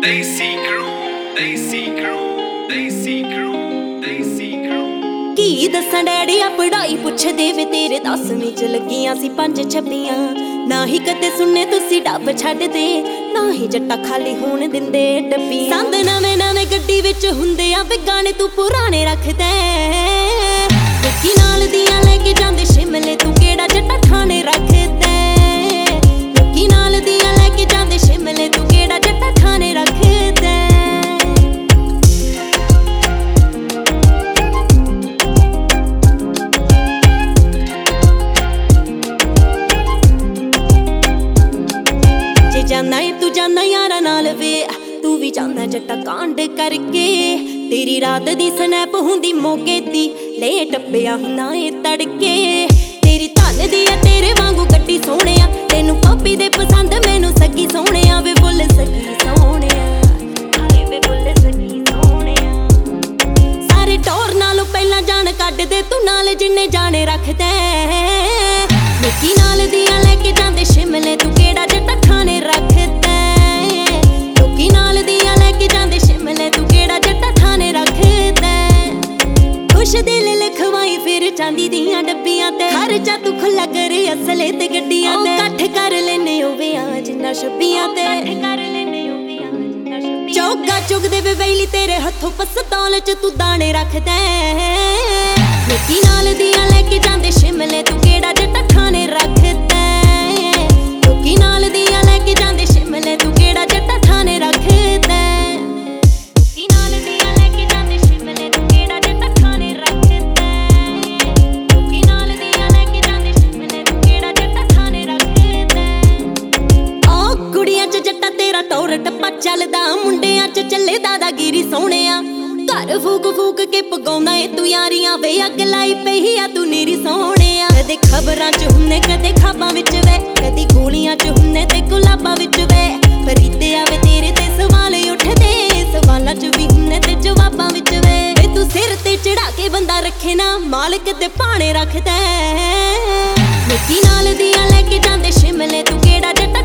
ਕੀ ਦੱਸਾਂ ਡੈਡੀਆ ਪੜ੍ਹਾਈ ਪੁੱਛਦੇ ਵੇ ਤੇਰੇ 10ਵੀਂ ਚ ਲੱਗੀਆਂ ਸੀ 5 ਛੱਬੀਆਂ। ਨਾ ਹੀ ਕਦੇ ਸੁਣਨੇ ਤੁਸੀਂ ਡੱਬ ਛੱਡਦੇ, ਨਾ ਹੀ ਜੱਟਾ ਖਾਲੀ ਹੋਣ ਦਿੰਦੇ ਡੱਬੀਆਂ। ਸੰਦ ਨਵੇਂ ਨਵੇਂ ਗੱਡੀ ਵਿੱਚ ਹੁੰਦੇ ਆ ਵੇ ਗਾਣੇ ਤੂੰ ਪੁਰਾਣੇ ਰੱਖਦਾ। ਲੋਕੀ ਨਾਲ ਦੀਆਂ ਲੈ ਕੇ ਜਾਂਦੇ ਸ਼ਿਮਲੇ, ਤੂੰ ਕਿਹੜਾ ਜੱਟਾ ਠਾਣੇ ਰੱਖਦਾ। ਲੋਕੀ ਨਾਲ ਦੀਆਂ ਲੈ ਕੇ ਜਾਂਦੇ ਸ਼ਿਮਲੇ, ਤੂੰ ਕਿਹੜਾ ਜੱਟਾ ਠਾਣੇ ਰੱਖਦਾ। ਜਾਨਾ ਏ ਤੂੰ ਜਾਨਾ ਯਾਰਾਂ ਨਾਲ ਵੇ, ਤੂੰ ਵੀ ਜਾਨਾ ਜੱਟਾ ਕਾਂਡ ਕਰਕੇ। ਤੇਰੀ ਰਾਤ ਦੀ ਸਨੈਪ ਹੁੰਦੀ ਮੋਗੇ ਦੀ, ਲੈ ਟੱਪਿਆ ਹੁਣਾ ਏ ਤੜਕੇ। ਤੇਰੀ ਧਨ ਦੀ ਆ ਤੇਰੇ ਵਾਂਗੂ ਗੱਡੀ ਸੋਹਣਿਆ, ਤੈਨੂੰ ਪਾਪੀ ਦੇ ਪਸੰਦ ਮੈਨੂੰ ਸੱਗੀ ਸੋਹਣਿਆ ਵੇ ਬੁੱਲ ਸੱਗੀ ਸੋਹਣਿਆ। ਹਾਏ ਵੇ ਬੁੱਲ ਸੱਗੀ ਸੋਹਣਿਆ। ਸਾਰੇ ਟੌਰ ਨਾਲੋਂ ਪਹਿਲਾਂ ਜਾਣ ਕੱਢਦੇ ਤੂੰ ਨਾਲ ਜਿੰਨੇ ਜਾਣੇ ਰੱਖਦਾ। ਲੋਕੀ ਨਾਲ ਦੀਆਂ ਲੈ ਕੇ ਜਾਂਦੇ ਸ਼ਿਮਲੇ, ਤੂੰ ਕਿਹੜਾ ਜੱਟਾ ਠਾਣੇ ਰੱਖਦਾ। ਲੋਕੀ ਨਾਲ ਦੀਆਂ ਲੈ ਕੇ ਜਾਂਦੇ ਸ਼ਿਮਲੇ, ਤੂੰ ਕਿਹੜਾ ਜੱਟਾ ਠਾਣੇ ਰੱਖਦਾ। ਖੁਸ਼ ਦਿਲ ਲਿਖਵਾਈ ਫਿਰ ਚਾਂਦੀ ਦੀਆਂ ਡੱਬੀਆਂ ਤੇ, ਖਰਚਾ ਤੂੰ ਖੁੱਲਾ ਕਰੇ ਅਸਲੇ ਤੇ ਗੱਡੀਆਂ ਤੇ। ਇਕੱਠ ਕਰ ਲੈਨੇ ਹੋਵੇ ਆ ਜਿੰਨਾ ਛੱਬੀਆਂ ਤੇ, ਚੌਗਾ ਚੁਗਦੇ ਵੇ ਬੈਲੀ ਤੇਰੇ ਹੱਥੋਂ ਪਸਤੌਲ ਚ ਤੂੰ ਦਾਣੇ ਰੱਖਦਾ। ਲੋਕੀ ਨਾਲ ਦੀਆਂ ਲੈ ਕੇ ਜਾਂਦੇ ਸ਼ਿਮਲੇ, ਤੂੰ ਕਿਹੜਾ ਜੱਟਾ ਠਾਣੇ ਰੱਖਦਾ। ਲੋਕੀ ਨਾਲ ਦੀਆਂ ਲੈ ਕੇ ਜਾਂਦੇ ਸ਼ਿਮਲੇ, ਤੂੰ ਕਿਹੜਾ ਜੱਟਾ ਠਾਣੇ ਰੱਖਦਾ। ਲੋਕੀ ਨਾਲ ਦੀਆਂ ਲੈ ਕੇ ਜਾਂਦੇ ਸ਼ਿਮਲੇ, ਤੂੰ ਕਿਹੜਾ ਜੱਟਾ ਠਾਣੇ ਰੱਖਦਾ। ਲੋਕੀ ਨਾਲ ਦੀਆਂ ਲੈ ਕੇ ਜਾਂਦੇ ਸ਼ਿਮਲੇ, ਤੂੰ ਕਿਹੜਾ ਜੱਟਾ ਠਾਣੇ ਰੱਖਦਾ। ਓ ਕੁੜੀਆਂ ਚ ਜੱਟਾ ਤੇਰਾ ਟੌਰ ਟੱਪਾ ਚੱਲਦਾ, ਮੁੰਡਿਆਂ ਚ ਚੱਲੇ ਦਾਦਾਗੀਰੀ ਸੋਹਣਿਆ। ਘਰ ਫੂਕ ਫੂਕ ਕੇ ਪਗਾਉਂਦਾ ਏ ਤੂੰ ਯਾਰੀਆਂ ਵੇ, ਅੱਗ ਲਾਈ ਪਈ ਆ ਤੂੰ ਨੀਰੀ ਸੋਹਣਿਆ। ਕਦੇ ਖਬਰਾਂ ਚ ਹੁੰਨੇ ਕਦੇ ਖਾਬਾਂ ਵਿੱਚ ਵੇ, ਕਦੀ ਗੋਲੀਆਂ ਚ ਹੁੰਨੇ ਤੇ ਗੁਲਾਬਾਂ ਵਿੱਚ ਵੇ। ਫਰੀਦੇ ਆਵੇ ਤੇਰੇ ਤੇ ਸਵਾਲ ਉੱਠਦੇ, ਸਵਾਲਾਂ ਚ ਵੀ ਹੁੰਨੇ ਤੇ ਜਵਾਬਾਂ ਵਿੱਚ ਵੇ। ਤੂੰ ਸਿਰ ਤੇ ਚੜਾ ਕੇ ਬੰਦਾ ਰੱਖੇ ਨਾ, ਮਾਲਕ ਤੇ ਭਾਣੇ ਰੱਖਦਾ। ਲੋਕੀ ਨਾਲ ਦੀਆਂ ਲੈ ਕੇ ਜਾਂਦੇ ਸ਼ਿਮਲੇ, ਤੂੰ ਕਿਹੜਾ ਜੱਟਾ